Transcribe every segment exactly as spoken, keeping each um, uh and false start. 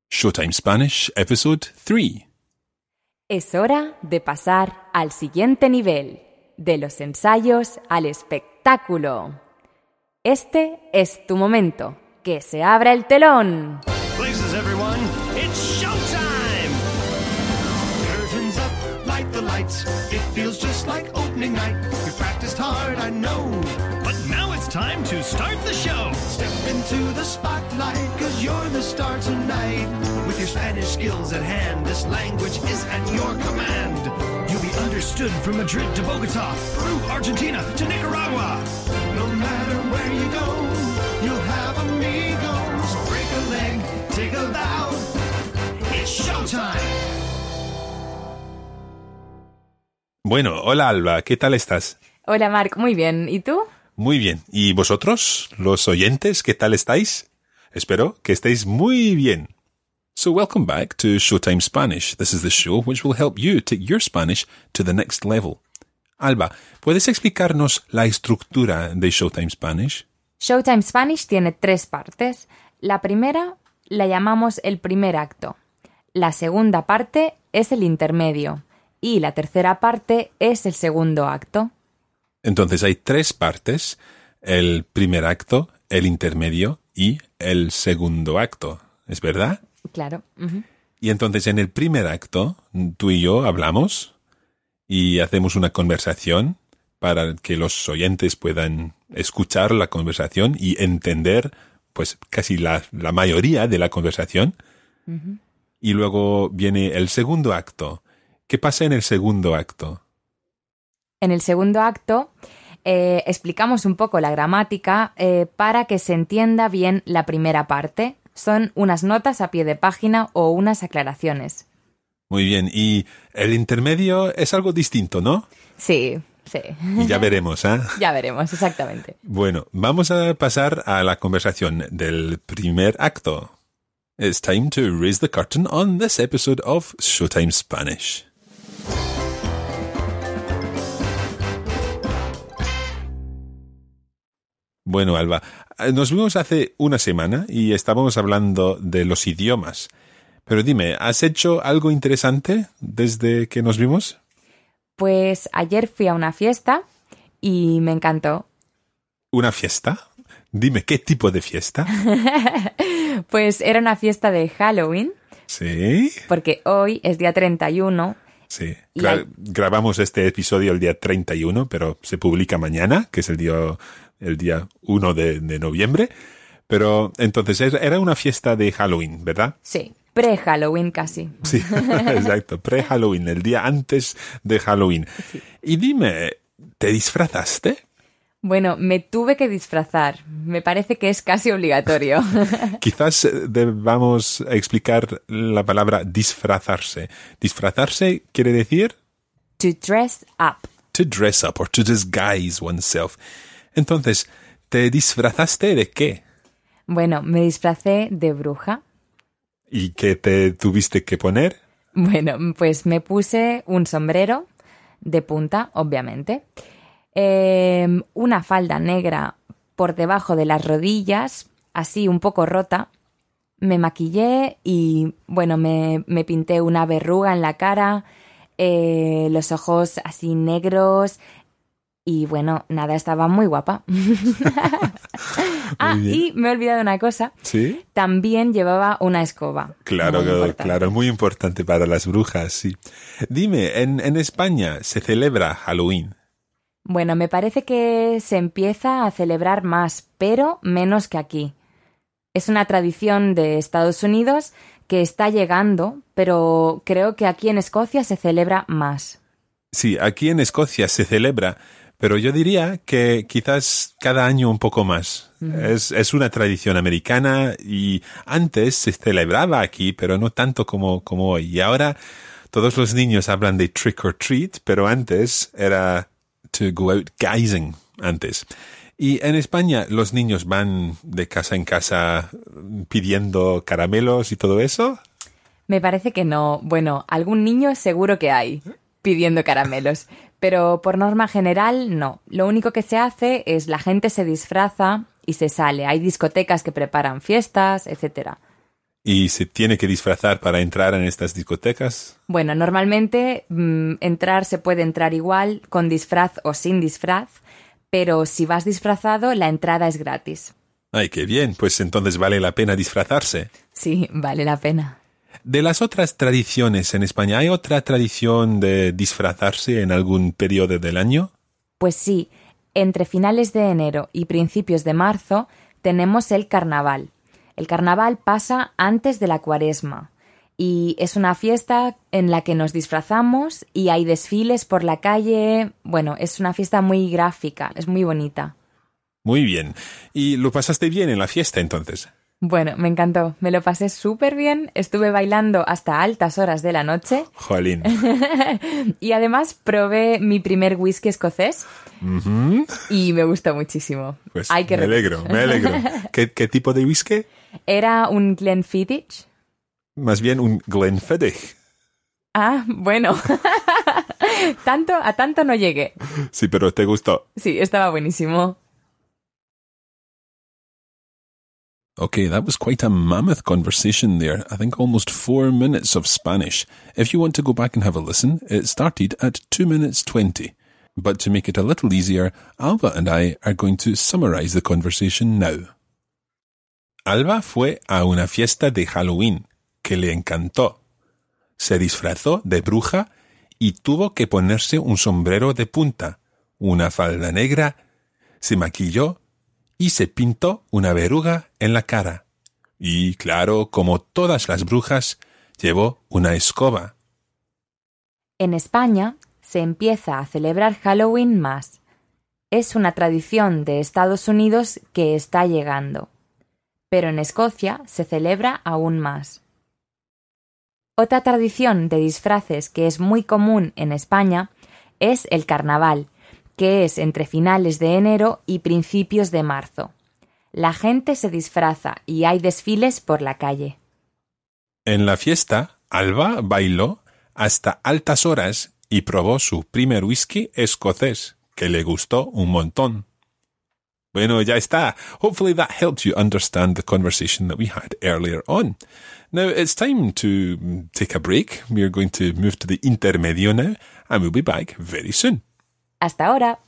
Showtime Spanish, Episode three. Es hora de pasar al siguiente nivel, de los ensayos al espectáculo. Este es tu momento. ¡Que se abra el telón! Places, everyone. It's showtime! Curtains up, light the lights. It feels just like opening night. You practiced hard, I know. But now it's time to start the show. Step into the spotlight, cause you're the star tonight. With your Spanish skills at hand, this language is at your command. You'll be understood from Madrid to Bogota, Peru, Argentina to Nicaragua. No matter where you go, you'll have amigos. Break a leg, take a bow. It's showtime. Bueno, hola Alba, ¿qué tal estás? Hola Marc, muy bien. ¿Y tú? Muy bien. ¿Y vosotros, los oyentes, qué tal estáis? Espero que estéis muy bien. So welcome back to Showtime Spanish. This is the show which will help you take your Spanish to the next level. Alba, ¿puedes explicarnos la estructura de Showtime Spanish? Showtime Spanish tiene tres partes. La primera la llamamos el primer acto. La segunda parte es el intermedio. Y la tercera parte es el segundo acto. Entonces hay tres partes, el primer acto, el intermedio y el segundo acto, ¿es verdad? Claro. Uh-huh. Y entonces en el primer acto tú y yo hablamos y hacemos una conversación para que los oyentes puedan escuchar la conversación y entender pues casi la, la mayoría de la conversación. Uh-huh. Y luego viene el segundo acto. ¿Qué pasa en el segundo acto? En el segundo acto eh, explicamos un poco la gramática eh, para que se entienda bien la primera parte. Son unas notas a pie de página o unas aclaraciones. Muy bien. Y el intermedio es algo distinto, ¿no? Sí, sí. Y ya veremos, ¿eh? Ya veremos, exactamente. Bueno, vamos a pasar a la conversación del primer acto. It's time to raise the curtain on this episode of Showtime Spanish. Bueno, Alba, nos vimos hace una semana y estábamos hablando de los idiomas. Pero dime, ¿has hecho algo interesante desde que nos vimos? Pues ayer fui a una fiesta y me encantó. ¿Una fiesta? Dime, ¿qué tipo de fiesta? Pues era una fiesta de Halloween. Sí. Porque hoy es día treinta y uno. Sí. Y Gra- hay- grabamos este episodio el día treinta y uno, pero se publica mañana, que es el día, el día uno de, de noviembre. Pero entonces era era una fiesta de Halloween, ¿verdad? Sí, pre-Halloween casi. Sí, exacto. Pre-Halloween, el día antes de Halloween. Sí. Y dime, ¿te disfrazaste? Bueno, me tuve que disfrazar. Me parece que es casi obligatorio. Quizás eh, debamos explicar la palabra disfrazarse. Disfrazarse quiere decir To dress up. to dress up or to disguise oneself. Entonces, ¿te disfrazaste de qué? Bueno, me disfracé de bruja. ¿Y qué te tuviste que poner? Bueno, pues me puse un sombrero de punta, obviamente. Eh, una falda negra por debajo de las rodillas, así un poco rota. Me maquillé y, bueno, me, me pinté una verruga en la cara, eh, los ojos así negros y, bueno, nada, estaba muy guapa. Ah, bien. y me he olvidado una cosa. ¿Sí? También llevaba una escoba. Claro, Muy claro, importante. claro, muy importante para las brujas, sí. Dime, ¿en, en España se celebra Halloween? Bueno, me parece que se empieza a celebrar más, pero menos que aquí. Es una tradición de Estados Unidos que está llegando, pero creo que aquí en Escocia se celebra más. Sí, aquí en Escocia se celebra, pero yo diría que quizás cada año un poco más. Es, es una tradición americana y antes se celebraba aquí, pero no tanto como, como hoy. Y ahora todos los niños hablan de trick or treat, pero antes era to go out guising antes. Y en España los niños van de casa en casa pidiendo caramelos y todo eso. Me parece que no. Bueno, algún niño seguro que hay pidiendo caramelos, pero por norma general no. Lo único que se hace es la gente se disfraza y se sale. Hay discotecas que preparan fiestas, etcétera. ¿Y se tiene que disfrazar para entrar en estas discotecas? Bueno, normalmente mmm, entrar se puede entrar igual, con disfraz o sin disfraz, pero si vas disfrazado, la entrada es gratis. ¡Ay, qué bien! Pues entonces vale la pena disfrazarse. Sí, vale la pena. De las otras tradiciones en España, ¿hay otra tradición de disfrazarse en algún periodo del año? Pues sí, entre finales de enero y principios de marzo tenemos el carnaval. El carnaval pasa antes de la Cuaresma y es una fiesta en la que nos disfrazamos y hay desfiles por la calle. Bueno, es una fiesta muy gráfica, es muy bonita. Muy bien. ¿Y lo pasaste bien en la fiesta entonces? Bueno, me encantó. Me lo pasé súper bien. Estuve bailando hasta altas horas de la noche. Jolín. Y además probé mi primer whisky escocés. Uh-huh. Y me gustó muchísimo. Pues Hay que me alegro, me alegro. ¿Qué, ¿Qué tipo de whisky? Era un Glenfiddich. Más bien un Glenfiddich. Ah, bueno. tanto, a tanto no llegué. Sí, pero ¿te gustó? Sí, estaba buenísimo. Okay, that was quite a mammoth conversation there. I think almost four minutes of Spanish. If you want to go back and have a listen, it started at two minutes twenty. But to make it a little easier, Alba and I are going to summarize the conversation now. Alba fue a una fiesta de Halloween, que le encantó. Se disfrazó de bruja y tuvo que ponerse un sombrero de punta, una falda negra, se maquilló y se pintó una verruga en la cara. Y, claro, como todas las brujas, llevó una escoba. En España se empieza a celebrar Halloween más. Es una tradición de Estados Unidos que está llegando. Pero en Escocia se celebra aún más. Otra tradición de disfraces que es muy común en España es el carnaval, que es entre finales de enero y principios de marzo. La gente se disfraza y hay desfiles por la calle. En la fiesta, Alba bailó hasta altas horas y probó su primer whisky escocés, que le gustó un montón. Bueno, ya está. Hopefully that helped you understand the conversation that we had earlier on. Now, it's time to take a break. We're going to move to the intermedio now, and we'll be back very soon. Hasta ahora.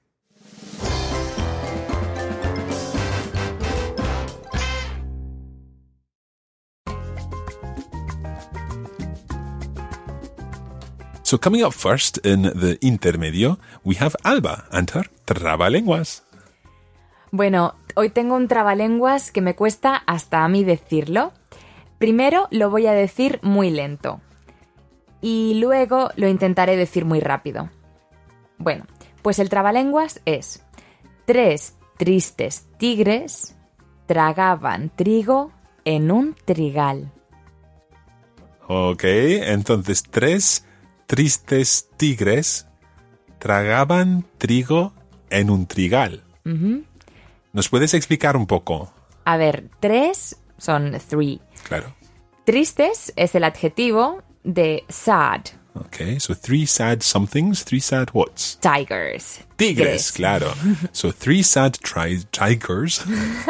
So coming up first in the intermedio, we have Alba and her trabalenguas. Bueno, hoy tengo un trabalenguas que me cuesta hasta a mí decirlo. Primero lo voy a decir muy lento y luego lo intentaré decir muy rápido. Bueno, pues el trabalenguas es: tres tristes tigres tragaban trigo en un trigal. Ok, entonces tres tristes tigres tragaban trigo en un trigal. Uh-huh. ¿Nos puedes explicar un poco? A ver, tres son three. Claro. Tristes es el adjetivo de sad. Okay, so three sad somethings, three sad whats? Tigers. Tigres, claro. So three sad tri- tigers.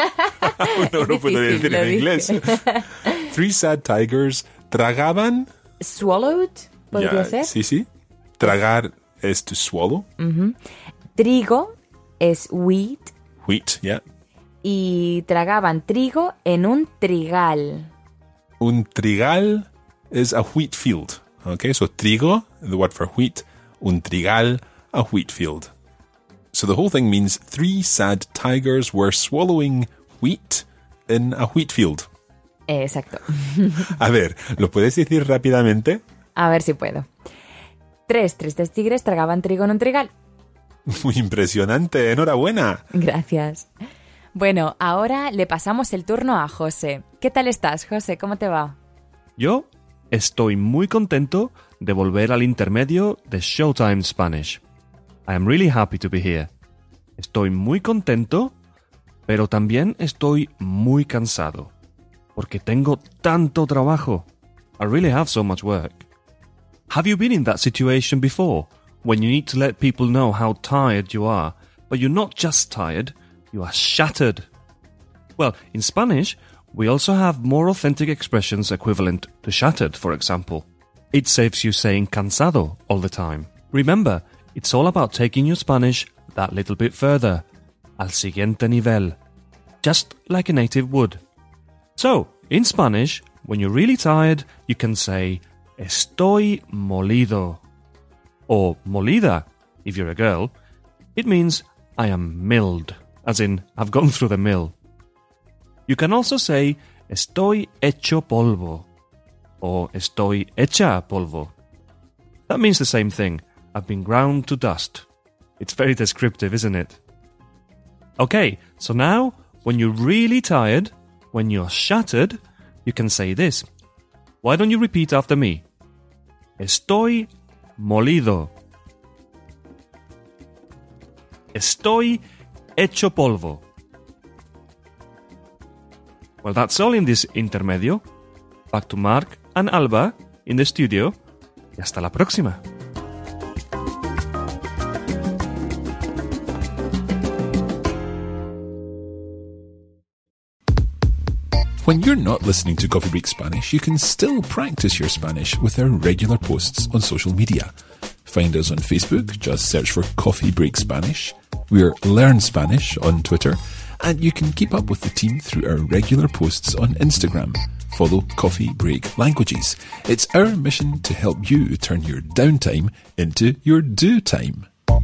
No lo puedo decir en inglés. Three sad tigers tragaban. Swallowed, podría Ya, ser. Sí, sí. Tragar es to swallow. Uh-huh. Trigo es wheat. Wheat, yeah. Y tragaban trigo en un trigal. Un trigal is a wheat field. Okay, so trigo, the word for wheat. Un trigal, a wheat field. So the whole thing means three sad tigers were swallowing wheat in a wheat field. Exacto. A ver, ¿lo puedes decir rápidamente? A ver si puedo. Tres tristes tigres tragaban trigo en un trigal. Muy impresionante, enhorabuena. Gracias. Bueno, ahora le pasamos el turno a José. ¿Qué tal estás, José? ¿Cómo te va? Yo estoy muy contento de volver al intermedio de Showtime Spanish. I am really happy to be here. Estoy muy contento, pero también estoy muy cansado, porque tengo tanto trabajo. I really have so much work. Have you been in that situation before, when you need to let people know how tired you are, but you're not just tired, you are shattered? Well, in Spanish, we also have more authentic expressions equivalent to shattered, for example. It saves you saying cansado all the time. Remember, it's all about taking your Spanish that little bit further, al siguiente nivel, just like a native would. So, in Spanish, when you're really tired, you can say estoy molido. Or molida, if you're a girl. It means I am milled, as in I've gone through the mill. You can also say estoy hecho polvo or estoy hecha polvo. That means the same thing. I've been ground to dust. It's very descriptive, isn't it? Okay, so now, when you're really tired, when you're shattered, you can say this. Why don't you repeat after me? Estoy molido. Estoy hecho polvo. Well, that's all in this intermedio. Back to Mark and Alba in the studio. Y hasta la próxima. When you're not listening to Coffee Break Spanish, you can still practice your Spanish with our regular posts on social media. Find us on Facebook, just search for Coffee Break Spanish. We're Learn Spanish on Twitter, and you can keep up with the team through our regular posts on Instagram. Follow Coffee Break Languages. It's our mission to help you turn your downtime into your do time.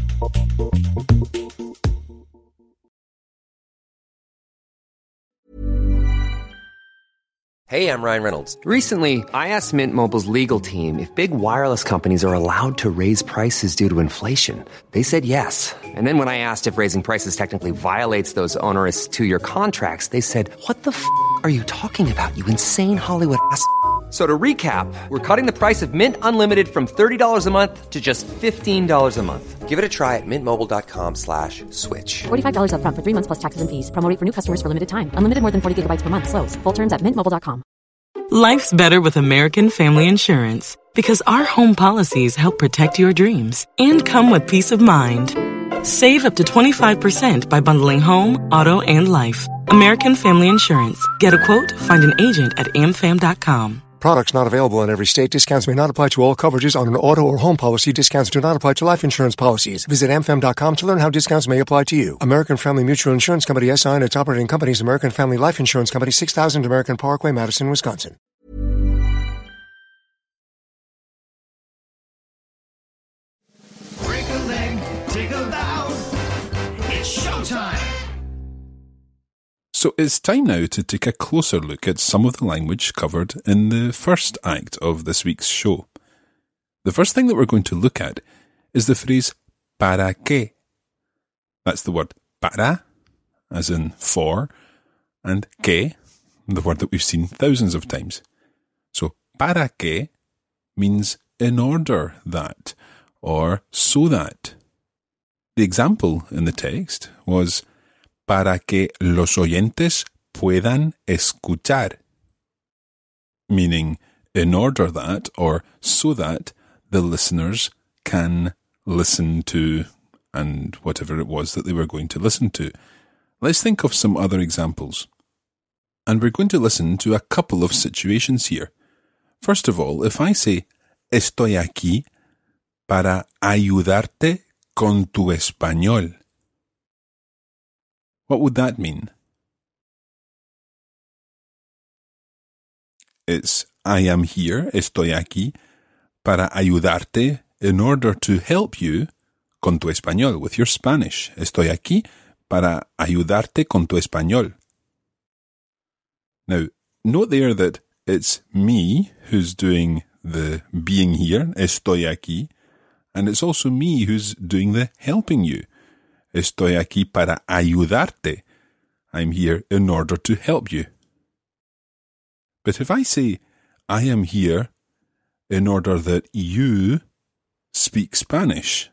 Hey, I'm Ryan Reynolds. Recently, I asked Mint Mobile's legal team if big wireless companies are allowed to raise prices due to inflation. They said yes. And then when I asked if raising prices technically violates those onerous two-year contracts, they said, what the f*** are you talking about, you insane Hollywood ass f- So to recap, we're cutting the price of Mint Unlimited from thirty dollars a month to just fifteen dollars a month. Give it a try at mintmobile.com slash switch. forty-five dollars up front for three months plus taxes and fees. Promo rate for new customers for limited time. Unlimited more than forty gigabytes per month. Slows full terms at mint mobile dot com. Life's better with American Family Insurance because our home policies help protect your dreams and come with peace of mind. Save up to twenty-five percent by bundling home, auto, and life. American Family Insurance. Get a quote, find an agent at a m fam dot com. Products not available in every state. Discounts may not apply to all coverages on an auto or home policy. Discounts do not apply to life insurance policies. Visit a m fam dot com to learn how discounts may apply to you. American Family Mutual Insurance Company S I and its operating companies, American Family Life Insurance Company, six thousand American Parkway, Madison, Wisconsin. Break a leg, take a bow. It's showtime. So it's time now to take a closer look at some of the language covered in the first act of this week's show. The first thing that we're going to look at is the phrase para qué. That's the word para, as in for, and qué, the word that we've seen thousands of times. So para qué means in order that, or so that. The example in the text was para que los oyentes puedan escuchar, meaning in order that, or so that, the listeners can listen to, and whatever it was that they were going to listen to. Let's think of some other examples. And we're going to listen to a couple of situations here. First of all, if I say, estoy aquí para ayudarte con tu español, what would that mean? It's, I am here, estoy aquí, para ayudarte in order to help you con tu español, with your Spanish. Estoy aquí para ayudarte con tu español. Now, note there that it's me who's doing the being here, estoy aquí, and it's also me who's doing the helping you. Estoy aquí para ayudarte. I'm here in order to help you. But if I say, I am here in order that you speak Spanish,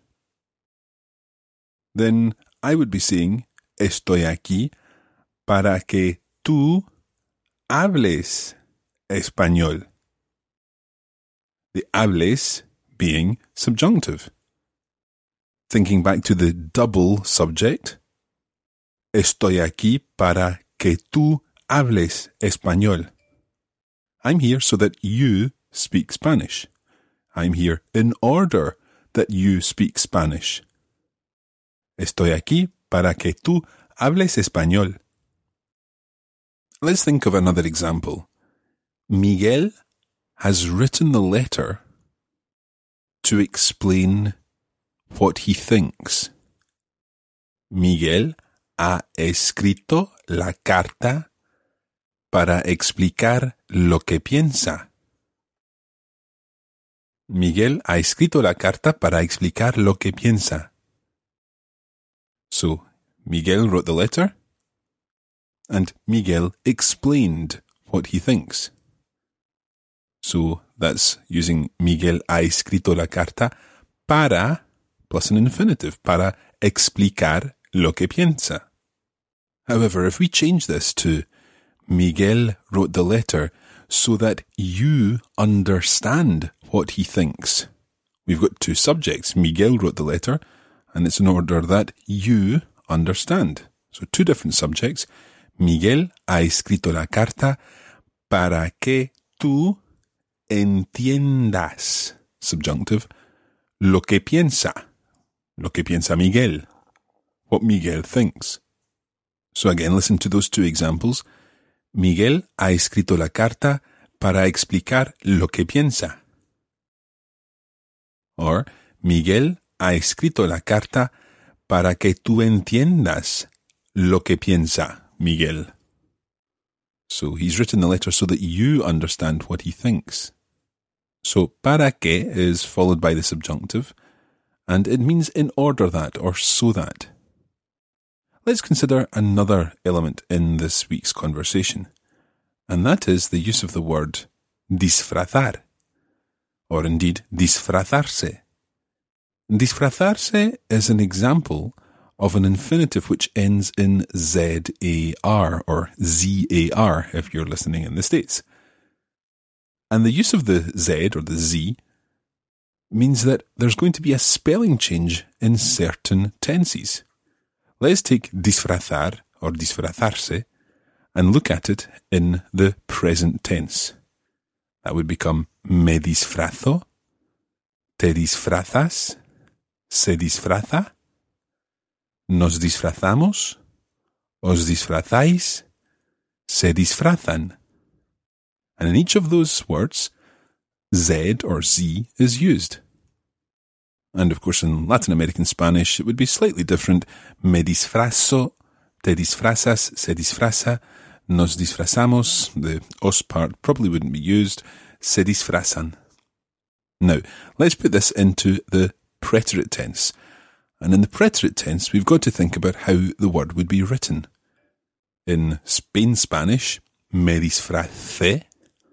then I would be saying, estoy aquí para que tú hables español. The hables being subjunctive. Thinking back to the double subject, estoy aquí para que tú hables español. I'm here so that you speak Spanish. I'm here in order that you speak Spanish. Estoy aquí para que tú hables español. Let's think of another example. Miguel has written the letter to explain what he thinks. Miguel ha escrito la carta para explicar lo que piensa. Miguel ha escrito la carta para explicar lo que piensa. So, Miguel wrote the letter, and Miguel explained what he thinks. So, that's using Miguel ha escrito la carta para, plus an infinitive, para explicar lo que piensa. However, if we change this to Miguel wrote the letter so that you understand what he thinks. We've got two subjects. Miguel wrote the letter, and it's in order that you understand. So two different subjects. Miguel ha escrito la carta para que tú entiendas, subjunctive, lo que piensa, lo que piensa Miguel, what Miguel thinks. So again, listen to those two examples. Miguel ha escrito la carta para explicar lo que piensa. Or, Miguel ha escrito la carta para que tú entiendas lo que piensa Miguel. So he's written the letter so that you understand what he thinks. So para que is followed by the subjunctive, and it means in order that or so that. Let's consider another element in this week's conversation, and that is the use of the word disfrazar, or indeed disfrazarse. Disfrazarse is an example of an infinitive which ends in Z A R or Z A R if you're listening in the States. And the use of the Z or the Z means that there's going to be a spelling change in certain tenses. Let's take disfrazar or disfrazarse and look at it in the present tense. That would become me disfrazo, te disfrazas, se disfraza, nos disfrazamos, os disfrazáis, se disfrazan. And in each of those words, Z or Z is used. And of course in Latin American Spanish it would be slightly different. Me disfrazo, te disfrazas, se disfraza, nos disfrazamos. The os part probably wouldn't be used. Se disfrazan. Now, let's put this into the preterite tense. And in the preterite tense, we've got to think about how the word would be written. In Spain Spanish, me disfracé.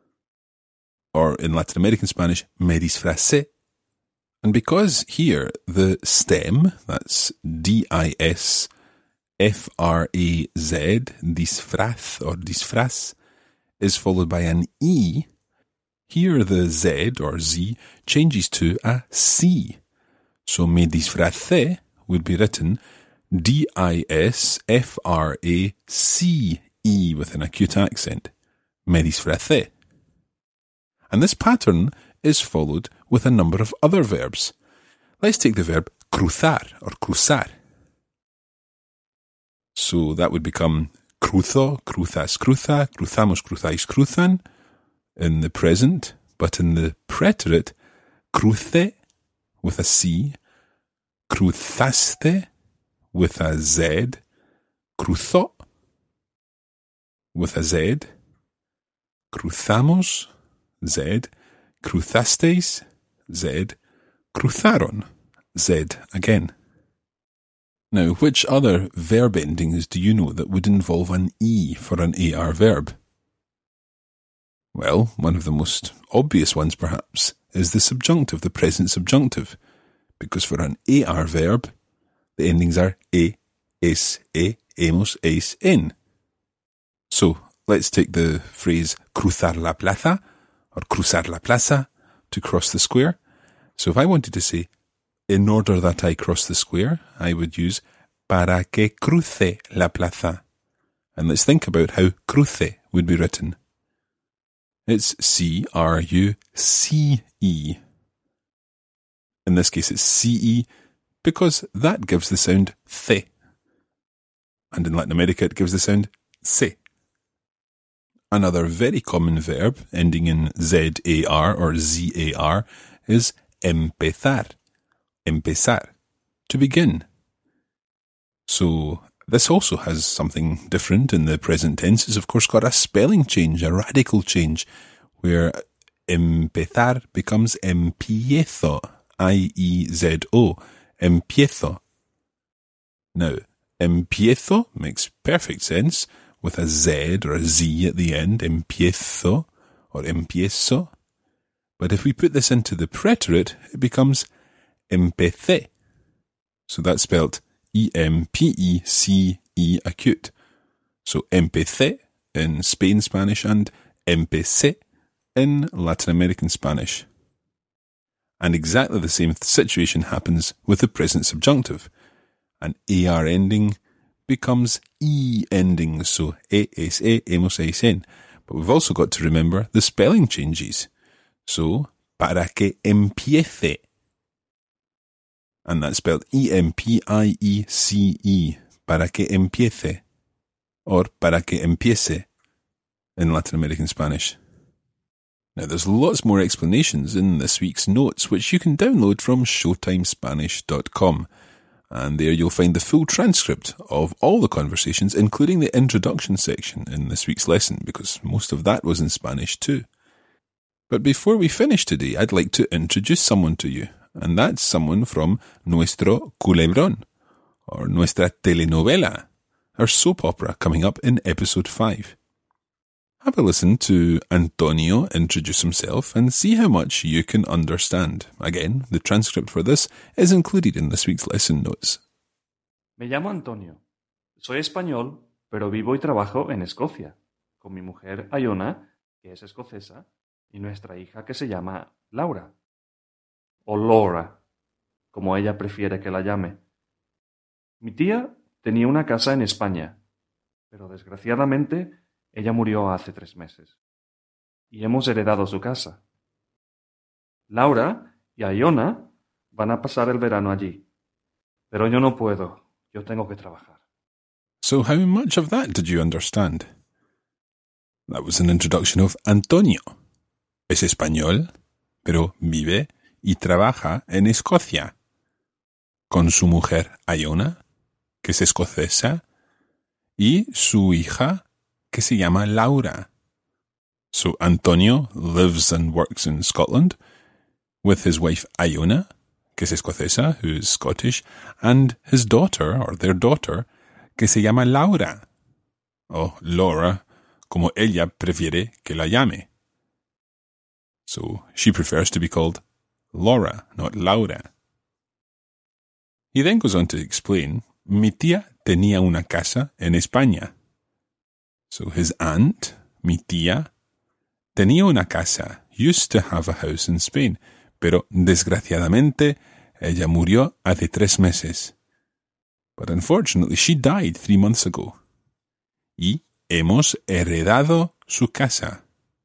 Or in Latin American Spanish, me disfracé. And because here the stem, that's D I S F R A Z, disfraz or disfraz, is followed by an E, here the Z or Z changes to a C. So me disfracé would be written D I S F R A C E with an acute accent. Me disfracé. And this pattern is followed with a number of other verbs. Let's take the verb cruzar or cruzar. So that would become cruzo, cruzas, cruza, cruzamos, cruzáis, cruzan in the present, but in the preterite, cruce with a C, cruzaste with a Z, cruzó with a Z, cruzamos, Z, cruzasteis, Z, cruzaron, Z again. Now, which other verb endings do you know that would involve an E for an A R verb? Well, one of the most obvious ones perhaps is the subjunctive, the present subjunctive, because for an A R verb, the endings are E, es, e, hemos, eis, en. So, let's take the phrase cruzar la plaza, or cruzar la plaza, to cross the square. So if I wanted to say, in order that I cross the square, I would use para que cruce la plaza. And let's think about how cruce would be written. It's C R U C E. In this case, it's C E because that gives the sound th. And in Latin America, it gives the sound se. Another very common verb ending in Z A R or Z A R is empezar. Empezar. To begin. So this also has something different in the present tense. It's of course got a spelling change, a radical change, where empezar becomes empiezo. I E Z O. Empiezo. Now, empiezo makes perfect sense with a Z or a Z at the end, empiezo or empiezo. But if we put this into the preterite, it becomes empecé. So that's spelled E M P E C E acute. So empecé in Spain Spanish and empecé in Latin American Spanish. And exactly the same situation happens with the present subjunctive. An A R ending becomes E ending, so E S E, hemos eisen. But we've also got to remember the spelling changes. So, para que empiece. And that's spelled E M P I E C E, para que empiece. Or para que empiece in Latin American Spanish. Now, there's lots more explanations in this week's notes, which you can download from showtime spanish dot com. And there you'll find the full transcript of all the conversations, including the introduction section in this week's lesson, because most of that was in Spanish too. But before we finish today, I'd like to introduce someone to you, and that's someone from Nuestro Culebrón, or Nuestra Telenovela, our soap opera coming up in episode five. Have a listen to Antonio introduce himself and see how much you can understand. Again, the transcript for this is included in this week's lesson notes. Me llamo Antonio. Soy español, pero vivo y trabajo en Escocia, con mi mujer Iona, que es escocesa, y nuestra hija que se llama Laura, o Laura, como ella prefiere que la llame. Mi tía tenía una casa en España, pero desgraciadamente ella murió hace tres meses, y hemos heredado su casa. Laura y Iona van a pasar el verano allí, pero yo no puedo, yo tengo que trabajar. So how much of that did you understand? That was an introduction of Antonio. Es español, pero vive y trabaja en Escocia, con su mujer Iona, que es escocesa, y su hija, que se llama Laura. So Antonio lives and works in Scotland with his wife Iona, que es escocesa, who is Scottish, and his daughter, or their daughter, que se llama Laura, o Laura, como ella prefiere que la llame. So she prefers to be called Laura, not Laura. He then goes on to explain, mi tía tenía una casa en España. So his aunt, mi tía, tenía una casa, used to have a house in Spain, pero desgraciadamente ella murió hace tres meses. But unfortunately she died three months ago. Y hemos heredado su casa.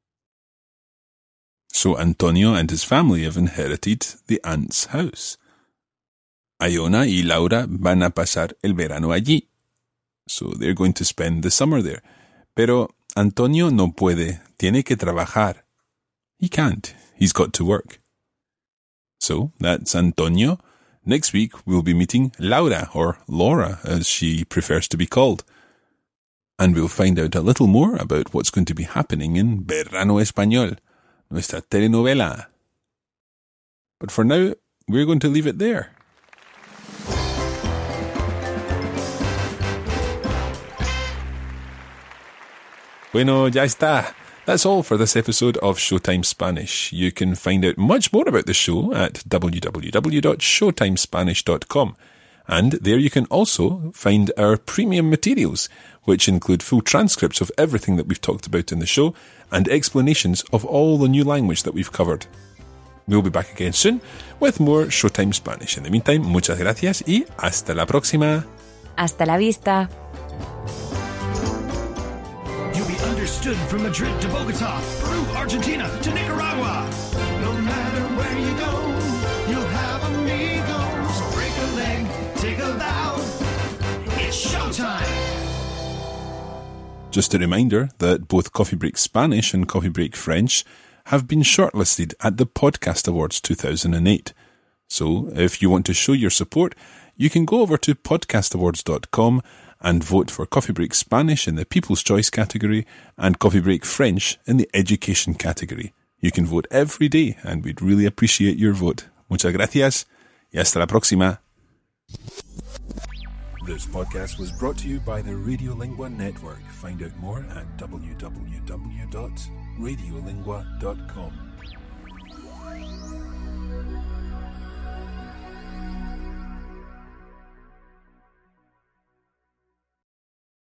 So Antonio and his family have inherited the aunt's house. Iona y Laura van a pasar el verano allí. So they're going to spend the summer there. Pero Antonio no puede, tiene que trabajar. He can't, he's got to work. So that's Antonio. Next week we'll be meeting Laura, or Laura as she prefers to be called. And we'll find out a little more about what's going to be happening in Verano Español, nuestra telenovela. But for now, we're going to leave it there. Bueno, ya está. That's all for this episode of Showtime Spanish. You can find out much more about the show at w w w dot showtime spanish dot com. And there you can also find our premium materials, which include full transcripts of everything that we've talked about in the show and explanations of all the new language that we've covered. We'll be back again soon with more Showtime Spanish. In the meantime, muchas gracias y hasta la próxima. Hasta la vista. Houston, from Madrid to Bogota, Peru, Argentina to Nicaragua. No matter where you go, you'll have amigos. Break a leg, take a bow. It's showtime. Just a reminder that both Coffee Break Spanish and Coffee Break French have been shortlisted at the Podcast Awards two thousand eight. So, if you want to show your support, you can go over to podcast awards dot com and vote for Coffee Break Spanish in the People's Choice category and Coffee Break French in the Education category. You can vote every day and we'd really appreciate your vote. Muchas gracias y hasta la próxima. This podcast was brought to you by the Radiolingua Network. Find out more at w w w dot radiolingua dot com.